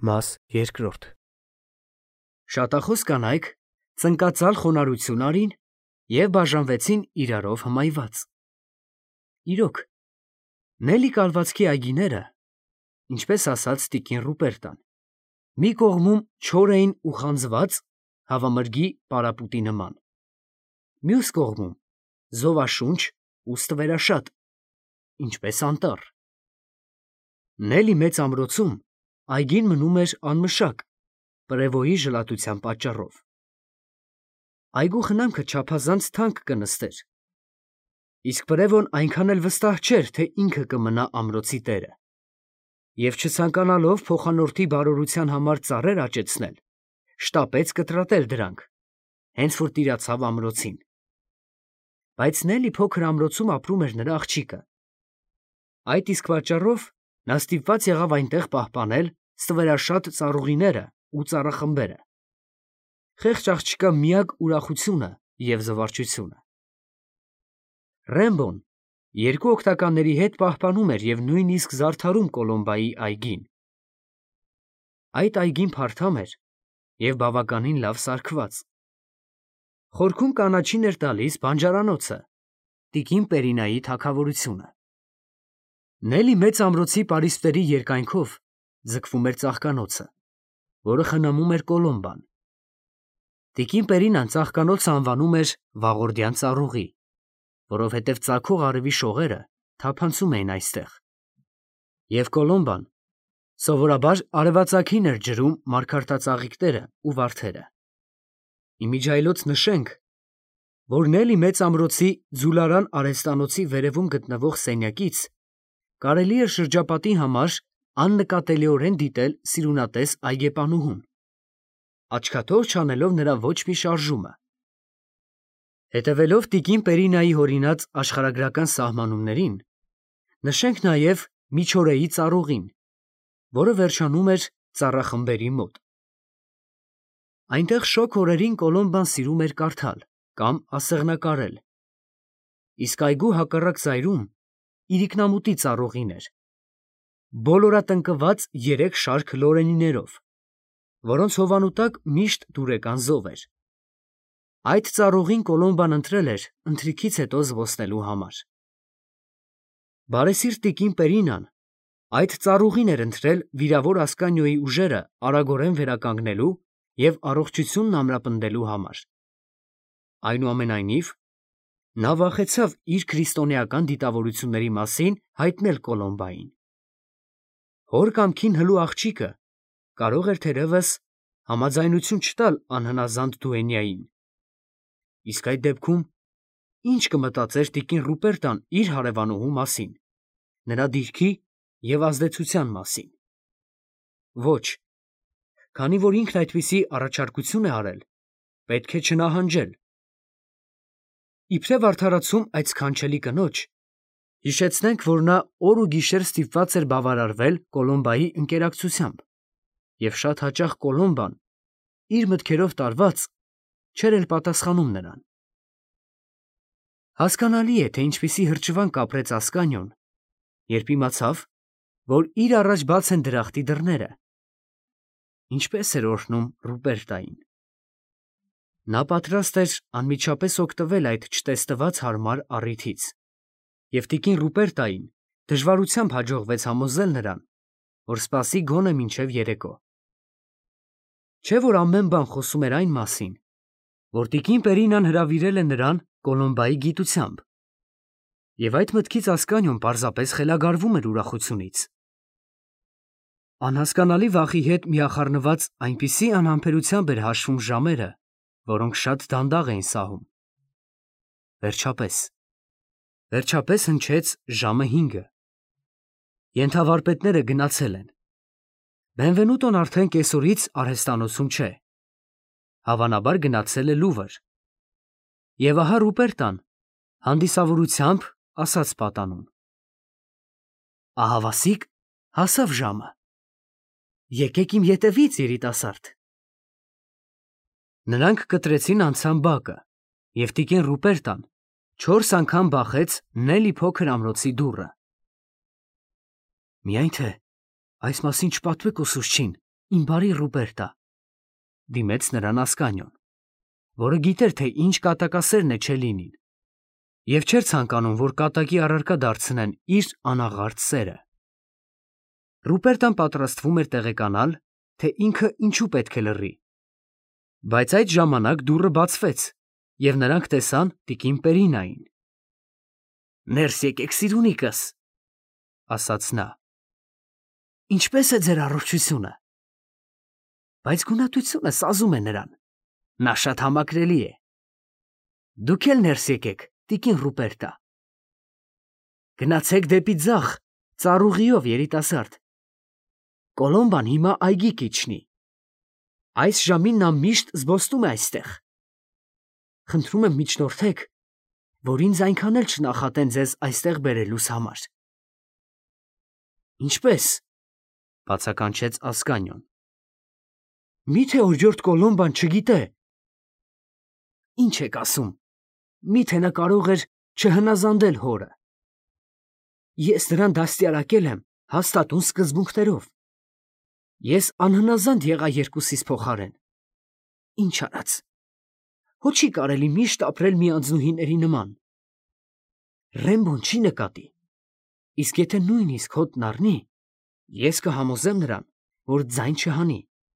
Մաս երկրորդ Շատախոս կանայք ծնկածալ խոնարհություն արին և բաժանվեցին իրարով հմայված։ Իրոք, Նելի կալվածքի այգիները, ինչպես ասաց տիկին Ռուպերտան, մի կողմում չոր էին ու խանձված, հավամրգի պարապուտի նման, մյուս կողմում զովաշունչ ու ստվերաշատ, ինչպես անտառ։ Նելի մեծ ամրոցում այգին մնում էր անմշակ, պրևոյի ժլատության պատճառով։ Այգու խնամքը չափազանց թանկ կնստեր, իսկ պրևոն այնքան էլ վստահ չէր, թե ինքը կմնա ամրոցի տերը, և չցանկանալով փոխանորդի բարօրության համար ծառեր աճեցնել, շտապեց կտրատել դրանք, հենց որ տիրացավ ամրոցին։ Բայց Նելի փոքր ամրոցում ապրում էր նրա աղջիկը։ Այդ իսկ պատճառով նա ստիպված եղավ այնտեղ պահպանել ստվերաշատ ծառուղիները ու ծառախմբերը։ Խեղճ աղջկա միակ ուրախությունը և զվարճությունը։ Ռեմբոն երկու օգնականների հետ պահպանում էր և նույնիսկ զարդարում Կոլոմբայի այգին։ Այդ այգին փարթամ էր և բավականին լավ սարքված։ Խորքում կանաչին էր տալիս բանջարանոցը, տիկին Պերինայի թագավորությունը։ Նելի մեծ ամրոցի պարիսպների երկայնքով ձգվում էր ծաղկանոցը, որը խնամում էր Կոլոմբան։ Տիկին Պերինան ծաղկանոցը անվանում էր Վաղորդյան ծառուղի, որովհետև ծագող արևի շողերը թափանցում էին այստեղ, և Կոլոմբան սովորաբար արևածագին էր ջրում մարգարտածաղիկները ու վարդերը։ Իմիջիայլոց նշենք, որ Նելի մեծ ամրոցի ձուլարան արհեստանոցի վերևում գտնվող սենյակից կարելի էր շրջապատի համար աննկատելիորեն դիտել սիրունատես այգեպանուհուն, աչքաթող չանելով նրա ոչ մի շարժումը։ Հետևելով տիկին Պերինայի հորինած աշխարհագրական սահմանումներին, նշենք նաև Միչորեի ծառուղին, որը վերջանում էր ծառախմբերի մոտ։ Այնտեղ շոգ օրերին Կոլոմբան սիրում էր կարդալ կամ ասեղնակարել, իսկ այգու հակառակ ծայրում իրիկնամուտի ծառուղին էր, բոլորատնկված 3 շարք լորենիներով, որոնց հովանու տակ միշտ դուրեկան զով էր։ Այդ ծառուղին Կոլոմբան ընտրել էր ընթրիքից հետո զբոսնելու համար։ Բարեսիրտ տիկին Պերինան այդ ծառուղին էր ընտրել վիրավոր Ասկանիոյի ուժերը արագորեն վերականգնելու և առողջությունն ամրապնդելու համար։ Այնուամենայնիվ, նա վախեցավ իր քրիստոնեական դիտավորությունների մասին հայտնել Կոլոմբային։ Հոր կամքին հլու աղջիկը կարող էր թերևս համաձայնություն չտալ անհնազանդ դուենյային, իսկ այդ դեպքում ինչ կմտածեր տիկին Ռուպերտան իր հարևանուհու մասին, նրա դիրքի և ազդեցության մասին։ Ոչ, քանի որ ինքն այդպիսի առաջարկություն է արել, պետք է չնահանջել։ Իբրև արդարացում այդ սքանչելի կնոջ, հիշեցնենք, որ նա օր ու գիշեր ստիպված էր բավարարվել Կոլոմբայի ընկերակցությամբ, և շատ հաճախ Կոլոմբան, իր մտքերով տարված, չէր էլ պատասխանում նրան։ Հասկանալի է, թե ինչպիսի հրճվանք ապրեց Ասկանիոն, երբ իմացավ, որ իր առաջ բաց են դրախտի դռները։ Ինչպես էր օրհնում Ռուպերտային։ Նա պատրաստ էր անմիջապես օգտվել այդ չտեսնված հարմար առիթից, և տիկին Ռուպերտային դժվարությամբ հաջողվեց համոզել նրան, որ սպասի գոնե մինչև երեկո։ Չէ՞ որ ամեն բան խոսում էր այն մասին, որ տիկին Պերինան հրավիրել է նրան Կոլոմբայի գիտությամբ, և այդ մտքից Ասկանիոն պարզապես խելագարվում էր ուրախությունից։ Անհասկանալի վախի հետ միախառնված այնպիսի անհամբերությամբ էր հաշվում ժամերը, որոնք շատ դանդաղ էին սահում։ Վերջապես հնչեց ժամը 5-ը։ Ենթավարպետները գնացել են։ Բենվենուտոն արդեն կեսօրից արհեստանոցում չէ։ Հավանաբար գնացել է Լուվր։ Եվ ահա Ռուպերտան հանդիսավորությամբ ասաց պատանուն. «Ահավասիկ, հասավ ժամը։ Եկեք իմ ետևից, երիտասարդ»։ Նրանք կտրեցին անցան բակը, և տիկին Ռուպերտան 4 անգամ բախեց Նելի փոքր ամրոցի դուռը։ «Միայն թե այս մասին չպատմեք ուսուցչին», Իմ բարի Ռուպերտա, դիմեց նրան Ասկանիոն, որը գիտեր, թե ինչ կատակասերն է Չելինին, և չէր ցանկանում, որ կատակի առարկա դարձնեն իր անաղարտ սերը։ Ռուպերտան պատրաստվում էր տեղեկանալ, թե ինքը ինչու պետք է լռի, բայց այդ ժամանակ դուռը բացվեց, և նրանք տեսան տիկին Պերինային։ «Ներս եկեք, սիրունիկս», ասաց նա։ «Ինչպե՞ս է ձեր առողջությունը»։ Բայց գունատությունը սազում է նրան։ Նա շատ համակրելի է։ Դուք էլ ներս եկեք, տիկին Ռուպերտա։ Գնացեք դեպի ձախ, ծառուղիով, երիտասարդ։ Կոլոմբան հիմա այգի կիջնի։ Այս ժամին նա միշտ զբոսնում է այստեղ։ Խնդրում եմ միջնորդեք, որ ինձ այնքան էլ չնախատեն ձեզ այստեղ բերելուս համար։ Ինչպե՞ս, բացականչեց Ասկանիոն։ Մի՞թե օրիորդ Կոլոմբան չգիտե։ Ինչ եք ասում, մի՞թե նա կարող էր չհնազանդել հորը։ Ես նրան դաստիարակել եմ հաստատուն սկզբունքներով։ Ես անհնազանդ եղա երկուսիս փոխարեն։ Ինչ արած։ Հո չի կարելի միշտ ապրել մի անձնուհիների նման։ Ռեմբոն չի նկատի։ Իսկ եթե նույնիսկ հոտն առնի, ես կհամոզեմ նրան, որ ձայն չհանի։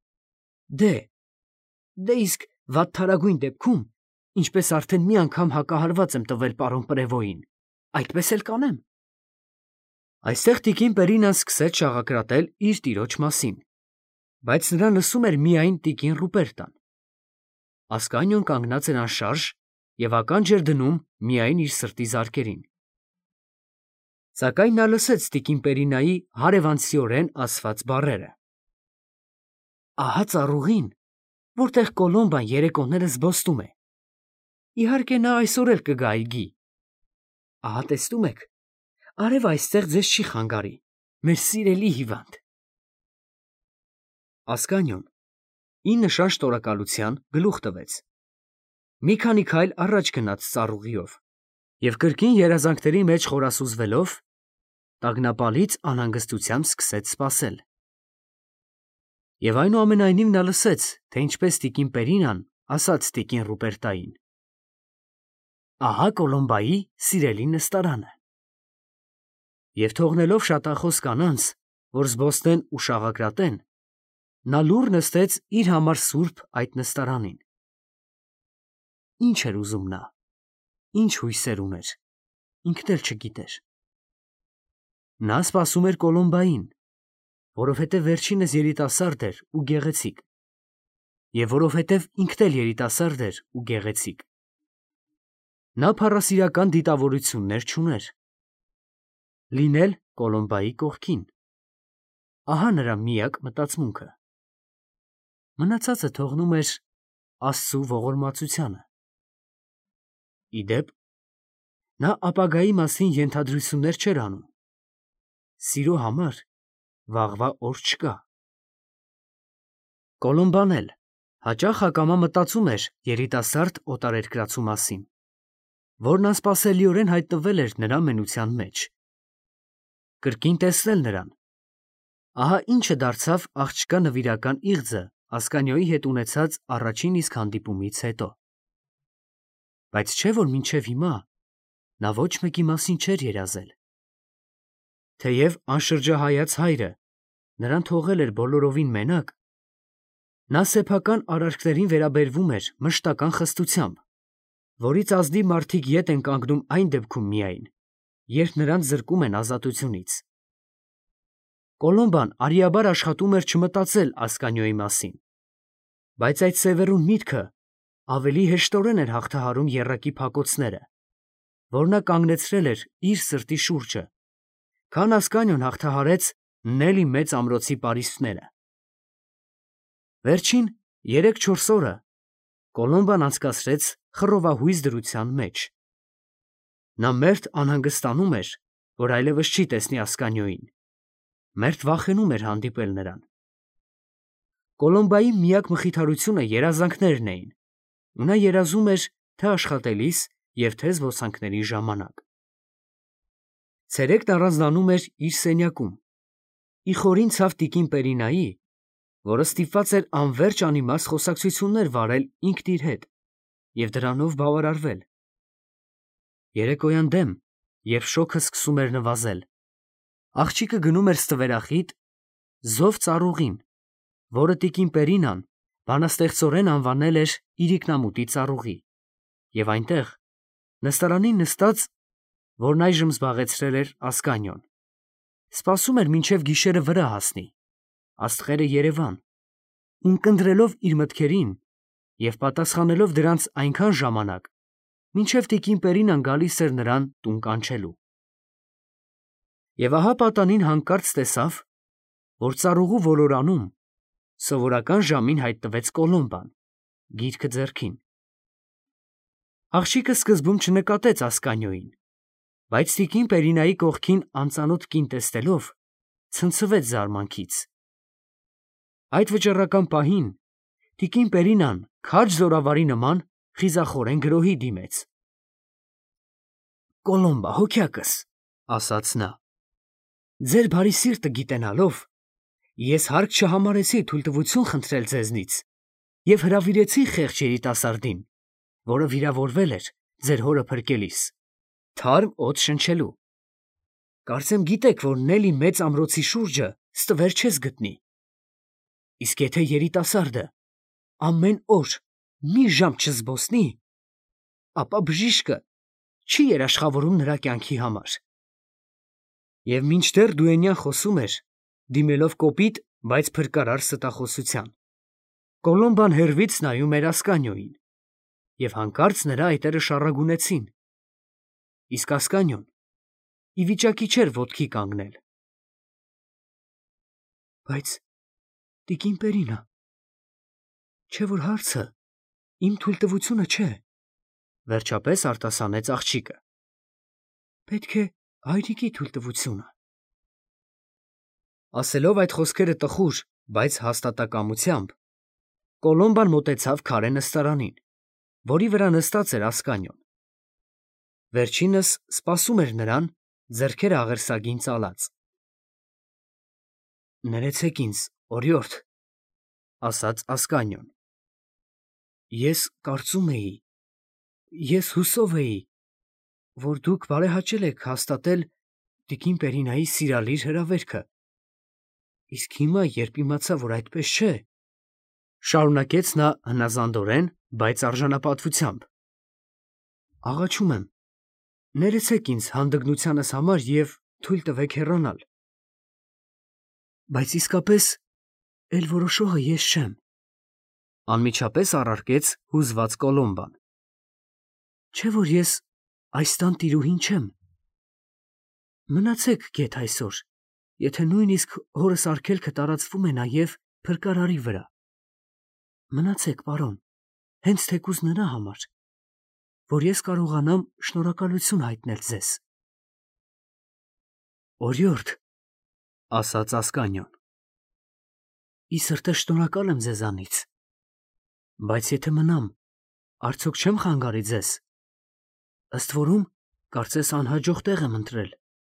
Դե իսկ վատթարագույն դեպքում, ինչպես արդեն մի անգամ հակահարված եմ տվել պարոն Պրևոյին, այդպես էլ կանեմ։ Այստեղ տիկին Պերինան սկսեց շաղակրատել իր տիրոջ մասին, բայց նրան լսում էր միայն տիկին Ռուպերտան։ Ասկանիոն կանգնած էր անշարժ և ականջ էր դնում միայն իր սրտի զարկերին։ Սակայն նա լսեց տիկին Պերինայի հարևանցիորեն ասված բառերը։ Ահա ծառուղին, որտեղ Կոլոմբան երեկոները զբոսնում է։ Իհարկե նա այսօր էլ կգա այգի։ Ահա տեսնում եք, արևը այստեղ ձեզ չի խանգարի, մեր սիրելի հիվանդ։ Ասկանիոն ի նշան շնորհակալության գլուխ տվեց։ Մի քանի քայլ առաջ գնաց ծառուղիով և կրկին երազանքների մեջ խորասուզվելով, տագնապալից անհանգստությամբ սկսեց սպասել։ Եվ այնուամենայնիվ նա լսեց, թե ինչպես տիկին Պերինան ասաց տիկին Ռուպերտային. Ահա Կոլոմբայի սիրելի նստարանը։ Եվ թողնելով շատախոս կանանց, որ զբոսնեն ու շաղակրատեն, նա լուռ նստեց իր համար սուրբ այդ նստարանին։ Ինչ էր ուզում նա, ինչ հույսեր ուներ, ինքն էլ չգիտեր։ Նա սպասում էր Կոլոմբային, որովհետև վերջինս երիտասարդ էր ու գեղեցիկ, և որովհետև ինքն էլ երիտասարդ էր ու գեղեցիկ։ Նա փառասիրական դիտավորություններ չուներ։ Լինել Կոլոմբայի կողքին։ Ահա նրա միակ մտածմունքը։ Մնացածը թողնում էր Աստծու ողորմածությանը։ Ի դեպ, նա ապագայի մասին ենթադրություններ չէր անում։ Սիրո համար վաղվա օր չկա։ Կոլոմբան էլ հաճախ ակամա մտածում էր երիտասարդ օտարերկրացու մասին, որն անսպասելիորեն հայտնվել էր նրա մենության մեջ։ Կրկին տեսնել նրան։ Ահա ինչը դարձավ աղջկա նվիրական իղձը Ասկանիոյի հետ ունեցած առաջին իսկ հանդիպումից հետո։ Բայց չէ՞ որ մինչև հիմա նա ոչ մեկի մասին չէր երազել։ Թեև անշրջահայաց հայրը նրան թողել էր բոլորովին մենակ, նա սեփական արարքներին վերաբերվում էր մշտական խստությամբ, որից ազնիվ մարդիկ ետ են կանգնում այն դեպքում միայն, երբ նրանց զրկում են ազատությունից։ Կոլոմբան արիաբար աշխատում էր չմտածել Ասկանիոյի մասին, բայց այդ սևեռուն միտքը ավելի հեշտորեն էր հաղթահարում եռակի փակոցները, որ նա կանգնեցրել էր իր սրտի շուրջը, քան Ասկանիոն հաղթահարեց Նելի մեծ ամրոցի պարիսպները։ Վերջին 3-4 օրը Կոլոմբան անցկացրեց խռովահույզ դրության մեջ։ Նա մերթ անհանգստանում էր, որ այլևս չի տեսնի Ասկանիոյին, մերթ վախենում էր հանդիպել նրան։ Կոլոմբայի միակ մխիթարությունը երազանքներն էին, ու նա երազում էր թե աշխատելիս և թե զբոսանքների ժամանակ։ Ցերեկն առանձնանում էր իր սենյակում, ի խորին ցավ տիկին Պերինայի, որը ստիպված էր անverջ անիմաստ խոսակցություններ վարել ինքն իր հետ և դրանով բավարարվել։ Երեկոյան դեմ, երբ շոգը սկսում էր նվազել, աղջիկը գնում էր ստվերախիտ զով ծառուղին, որը տիկին Պերինան բանաստեղծորեն անվանել էր իրիկնամուտի ծառուղի, և այնտեղ, նստարանին նստած, որն այժմ զբաղեցրել էր Ասկանիոն, սպասում էր մինչև գիշերը վրա հասնի, աստղերը երևան, ունկնդրելով իր մտքերին և պատասխանելով դրանց այնքան ժամանակ, մինչև տիկին Պերինան գալիս էր նրան տուն կանչելու։ Եվ ահա պատանին հանկարծ տեսավ, որ ծառուղու ոլորանում սովորական ժամին հայտնվեց Կոլոմբան, գիրքը ձեռքին։ Աղջիկը սկզբում չնկատեց Ասկանիոյին, բայց տիկին Պերինայի կողքին անծանոթ կին տեսնելով, ցնցվեց զարմանքից։ Այդ վճռական պահին տիկին Պերինան քաջ զորավարի նման խիզախորեն գրոհի դիմեց։ «Կոլոմբա, հոգյակս, ֊ ասաց նա, ֊ ձեր բարի սիրտը գիտենալով, ես հարկ չհամարեցի թույլտվություն խնդրել ձեզնից և հրավիրեցի խեղճ երիտասարդին, որը վիրավորվել էր ձեր հորը փրկելիս, թարմ օդ շնչելու։ Կարծեմ գիտեք, որ Նելի մեծ ամրոցի շուրջը ստվեր չես գտնի։ Իսկ եթե երիտասարդը ամեն օր մի ժամ չզբոսնի, ապա բժիշկը չի երաշխավորում նրա կյանքի համար»։ Եվ մինչդեռ դուենյան խոսում էր, դիմելով կոպիտ, բայց փրկարար ստախոսության, Կոլոմբան հեռվից նայում էր Ասկանիոյին, և հանկարծ նրա այտերը շառագունեցին, իսկ Ասկանիոն ի վիճակի չէր ոտքի կանգնել։ «Բայց, տիկին Պերինա, չէ՞ որ հարցը իմ թույլտվությունը չէ, ֊ վերջապես արտասանեց աղջիկը, ֊ պետք է հայրիկի թույլտվությունը»։ Ասելով այդ խոսքերը տխուր, բայց հաստատակամությամբ, Կոլոմբան մոտեցավ քարե նստարանին, որի վրա նստած էր Ասկանիոն։ Վերջինս սպասում էր նրան, ձեռքերը աղերսագին ծալած։ «Ներեցեք ինձ, օրիորդ, ֊ ասաց Ասկանիոն, ֊ ես կարծում էի, ես հուսով էի, որ դուք բարեհաճել եք հաստատել տիկին Պերինայի սիրալիր հրավերքը, իսկ հիմա, երբ իմացա, որ այդպես չէ, ֊ շարունակեց նա հնազանդորեն, բայց արժանապատվությամբ, ֊ աղաչում եմ, ներեցեք ինձ հանդգնությանս համար և թույլ տվեք հեռանալ։ Բայց իսկապես էլ որոշողը ես չեմ, ֊ անմիջապես առարկեց հուզված Կոլոմբան։ Չէ՞ որ ես այս տան տիրուհին չեմ։ Մնացեք գեթ այսօր, եթե նույնիսկ հորս արգելքը տարածվում է նաև փրկարարի վրա։ Մնացեք, պարոն, հենց թեկուզ նրա համար, որ ես կարողանամ շնորհակալություն հայտնել ձեզ։ Օրիորդ, ֊ ասաց Ասկանիոն, ֊ ի սրտե շնորհակալ եմ ձեզանից, բայց եթե մնամ, արդյոք չեմ խանգարի ձեզ։ Ըստ որում, կարծես անհաջող տեղ եմ ընտրել։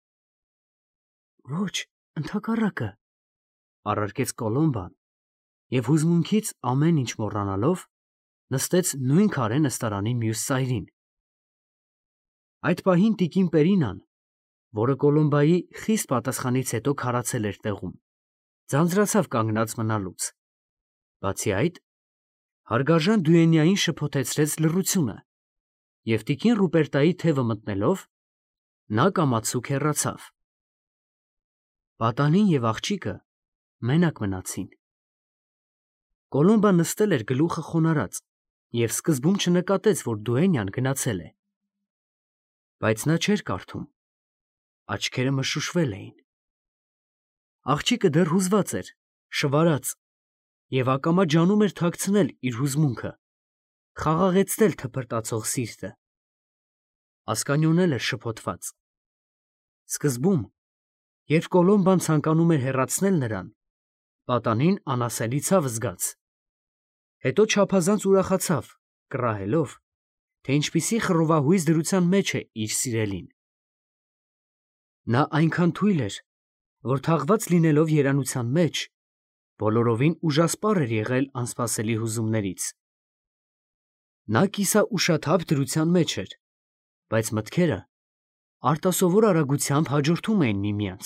Ոչ, ընդհակառակը, ֊ առարկեց Կոլոմբան և հուզմունքից ամեն ինչ մոռանալով, նստեց նույն քարե նստարանի մյուս ծայրին։ Այդ պահին տիկին Պերինան, որը Կոլոմբայի խիստ պատասխանից հետո քարացել էր տեղում, ձանձրացավ կանգնած մնալուց։ Բացի այդ, հարգարժան դուենյային շփոթեցրեց լռությունը, և տիկին Ռուպերտայի թևը մտնելով, նա կամացուկ հեռացավ։ Պատանին և աղջիկը մենակ մնացին։ Կոլոմբան նստել էր գլուխը խոնարհած և սկզբում չնկատեց, որ դուենյան գնացել է։ Բայց նա չէր կարդում, աչքերը մշուշվել էին։ Աղջիկը դեռ հուզված էր, շվարած, և ակամա ջանում էր թաքցնել իր հուզմունքը, խաղաղեցնել թփրտացող սիրտը։ Ասկանիոն էլ էր շփոթված։ Սկզբում, երբ Կոլոմբան ցանկանում էր հեռացնել նրան, պատանին անասելի ցավ զգաց, հետո չափազանց ուրախացավ, կռահելով, թե ինչպիսի խռովահույզ դրության մեջ է իր սիրելին։ Նա այնքան թույլ էր, որ թաղված լինելով երանության մեջ, բոլորովին ուժասպառ էր եղել անսպասելի հուզումներից։ Նա կիսաուշաթափ դրության մեջ էր, բայց մտքերը արտասովոր արագությամբ հաջորդում էին միմյանց։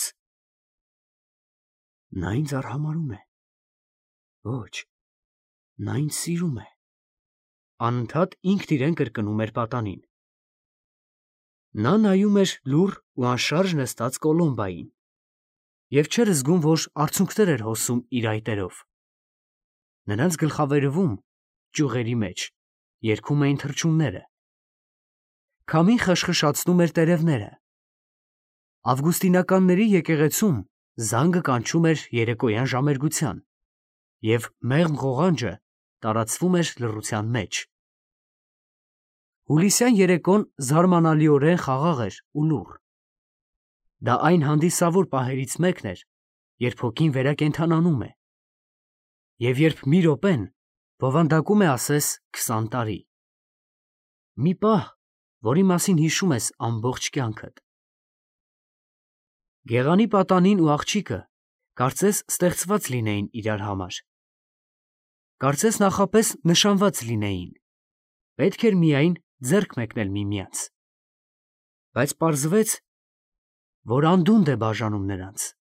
Նա ինձ արհամարհում է։ Ոչ, նա ինձ սիրում է։ Անընդհատ ինքն իրեն կրկնում էր պատանին։ Նա նայում էր լուռ ու անշարժ նստած Կոլոմբային և չէր զգում, որ արցունքներ էր հոսում իր այտերով։ Նրանց գլխավերևում, ճյուղերի մեջ, երգում էին թռչունները։ Քամին խշխշացնում էր տերևները։ Ավգուստինականների եկեղեցում զանգը կանչում էր երեկոյան ժամերգության, և մեղմ ղողանջը տարածվում էր լռության մեջ։ Հուլիսյան երեկոն զարմանալիորեն խաղաղ էր ու լուռ։ Դա այն հանդիսավոր պահերից մեկն էր, երբ հոգին վերակենդանանում է, և երբ մի րոպեն բովանդակում է ասես 20 տարի։ Մի պահ, որի մասին հիշում ես ամբողջ կյանքդ։ Գեղանի պատանին ու աղջիկը կարծես ստեղծված լինեին իրար համար։ Կարծես նախապես նշանված լինեին, պետք էր միայն ձեռք մեկնել միմյանց։ Բայց պարզվեց, որ անդունդը բաժանում նրանց։